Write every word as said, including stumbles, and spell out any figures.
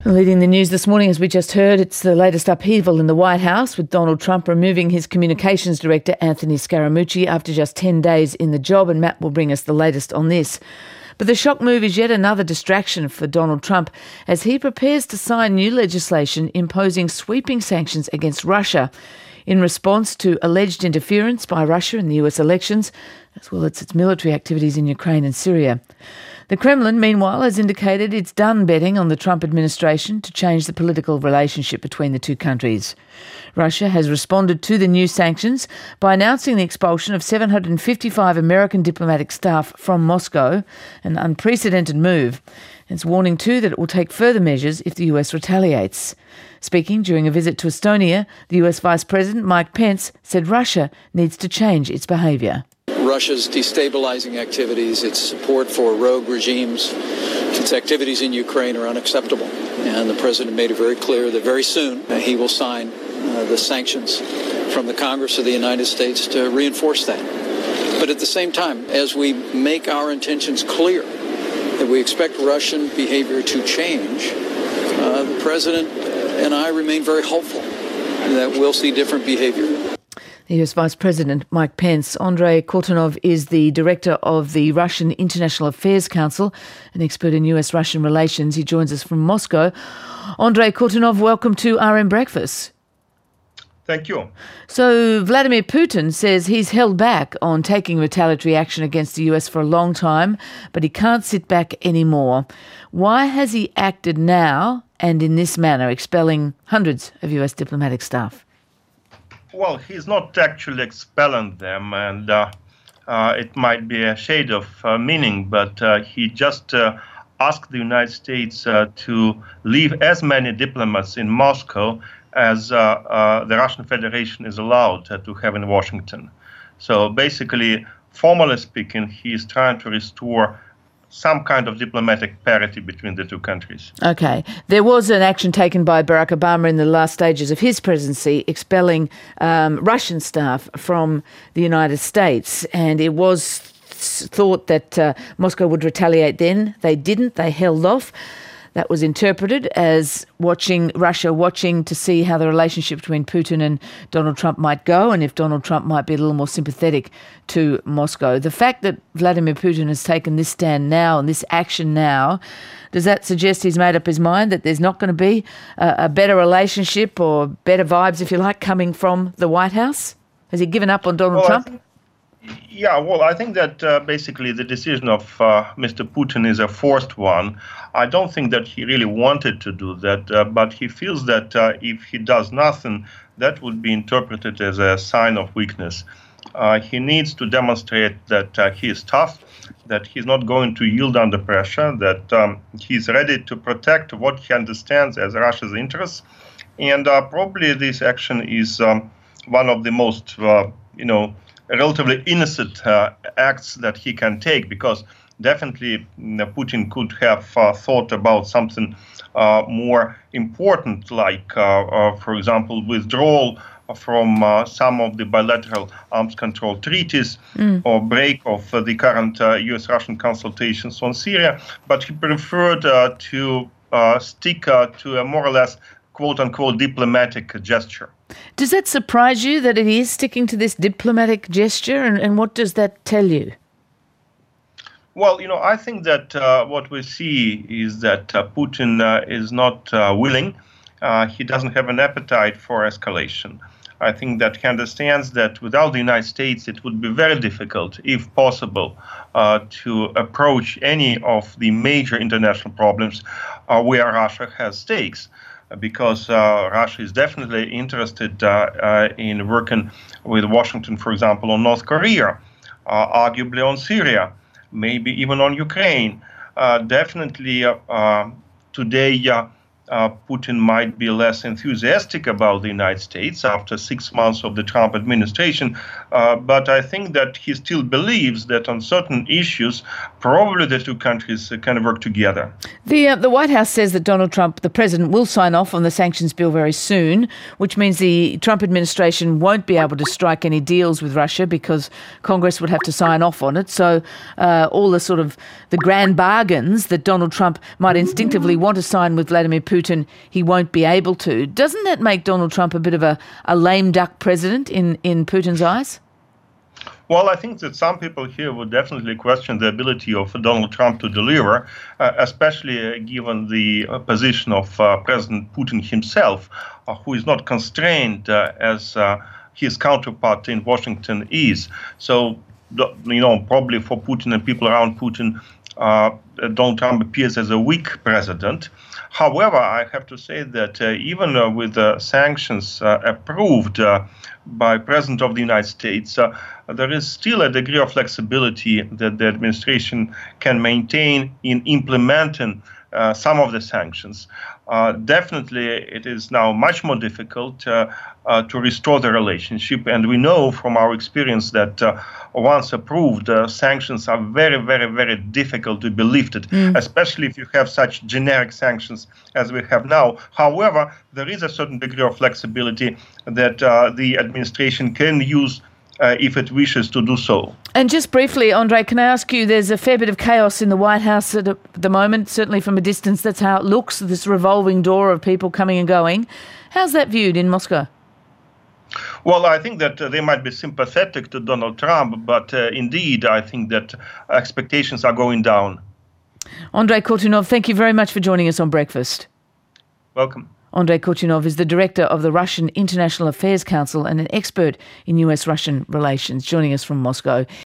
Leading the news this morning, as we just heard, it's the latest upheaval in the White House, with Donald Trump removing his communications director, Anthony Scaramucci, after just ten days in the job, and Matt will bring us the latest on this. But the shock move is yet another distraction for Donald Trump as he prepares to sign new legislation imposing sweeping sanctions against Russia in response to alleged interference by Russia in the U S elections, as well as its military activities in Ukraine and Syria. The Kremlin, meanwhile, has indicated it's done betting on the Trump administration to change the political relationship between the two countries. Russia has responded to the new sanctions by announcing the expulsion of seven hundred fifty-five American diplomatic staff from Moscow, an unprecedented move. It's warning too that it will take further measures if the U S retaliates. Speaking during a visit to Estonia, the U S Vice President Mike Pence said Russia needs to change its behaviour. Russia's destabilizing activities, its support for rogue regimes, its activities in Ukraine are unacceptable. And the president made it very clear that very soon uh, he will sign uh, the sanctions from the Congress of the United States to reinforce that. But at the same time, as we make our intentions clear that we expect Russian behavior to change, uh, the president and I remain very hopeful that we'll see different behavior. The U S Vice President Mike Pence. Andrei Kortunov is the director of the Russian International Affairs Council, an expert in U S-Russian relations. He joins us from Moscow. Andrei Kortunov, welcome to R M Breakfast. Thank you. So Vladimir Putin says he's held back on taking retaliatory action against the U S for a long time, but he can't sit back anymore. Why has he acted now and in this manner, expelling hundreds of U S diplomatic staff? Well, he's not actually expelling them, and uh, uh, it might be a shade of uh, meaning, but uh, he just uh, asked the United States uh, to leave as many diplomats in Moscow as uh, uh, the Russian Federation is allowed uh, to have in Washington. So basically, formally speaking, he is trying to restore some kind of diplomatic parity between the two countries. Okay. There was an action taken by Barack Obama in the last stages of his presidency, expelling um, Russian staff from the United States, and it was thought that uh, Moscow would retaliate then. They didn't. They held off. That was interpreted as watching Russia watching to see how the relationship between Putin and Donald Trump might go, and if Donald Trump might be a little more sympathetic to Moscow. The fact that Vladimir Putin has taken this stand now and this action now, does that suggest he's made up his mind that there's not going to be a, a better relationship or better vibes, if you like, coming from the White House? Has he given up on Donald well, Trump? I think, yeah, well, I think that uh, basically the decision of uh, Mister Putin is a forced one. I don't think that he really wanted to do that, uh, but he feels that uh, if he does nothing, that would be interpreted as a sign of weakness. Uh, he needs to demonstrate that uh, he is tough, that he's not going to yield under pressure, that um, he's ready to protect what he understands as Russia's interests. And uh, probably this action is um, one of the most, uh, you know, relatively innocent uh, acts that he can take, because definitely Putin could have uh, thought about something uh, more important, like, uh, uh, for example, withdrawal from uh, some of the bilateral arms control treaties mm. or break of uh, the current uh, U S-Russian consultations on Syria. But he preferred uh, to uh, stick uh, to a more or less quote-unquote diplomatic gesture. Does that surprise you that it is sticking to this diplomatic gesture, and, and what does that tell you? Well, you know, I think that uh, what we see is that uh, Putin uh, is not uh, willing. Uh, he doesn't have an appetite for escalation. I think that he understands that without the United States, it would be very difficult, if possible, uh, to approach any of the major international problems uh, where Russia has stakes. Because uh, Russia is definitely interested uh, uh, in working with Washington, for example, on North Korea, uh, arguably on Syria, maybe even on Ukraine. Uh, definitely uh, uh, today, uh, uh, Putin might be less enthusiastic about the United States after six months of the Trump administration. Uh, but I think that he still believes that on certain issues, probably the two countries uh, can work together. The uh, the White House says that Donald Trump, the president, will sign off on the sanctions bill very soon, which means the Trump administration won't be able to strike any deals with Russia because Congress would have to sign off on it. So uh, all the sort of the grand bargains that Donald Trump might instinctively want to sign with Vladimir Putin Putin, he won't be able to. Doesn't that make Donald Trump a bit of a, a lame duck president in, in Putin's eyes? Well, I think that some people here would definitely question the ability of Donald Trump to deliver, uh, especially uh, given the uh, position of uh, President Putin himself, uh, who is not constrained uh, as uh, his counterpart in Washington is. So, you know, probably for Putin and people around Putin, uh, Donald Trump appears as a weak president. However, I have to say that uh, even uh, with uh, sanctions uh, approved uh, by President of the United States, uh, there is still a degree of flexibility that the administration can maintain in implementing uh, some of the sanctions. Uh, definitely, it is now much more difficult uh, uh, to restore the relationship. And we know from our experience that uh, once approved, uh, sanctions are very, very, very difficult to be lifted, mm. especially if you have such generic sanctions as we have now. However, there is a certain degree of flexibility that uh, the administration can use Uh, if it wishes to do so. And just briefly, Andre, can I ask you, there's a fair bit of chaos in the White House at the moment, certainly from a distance. That's how it looks, this revolving door of people coming and going. How's that viewed in Moscow? Well, I think that uh, they might be sympathetic to Donald Trump, but uh, indeed, I think that expectations are going down. Andrei Kortunov, thank you very much for joining us on Breakfast. Welcome. Andrei Kortunov is the director of the Russian International Affairs Council and an expert in U S Russian relations, joining us from Moscow.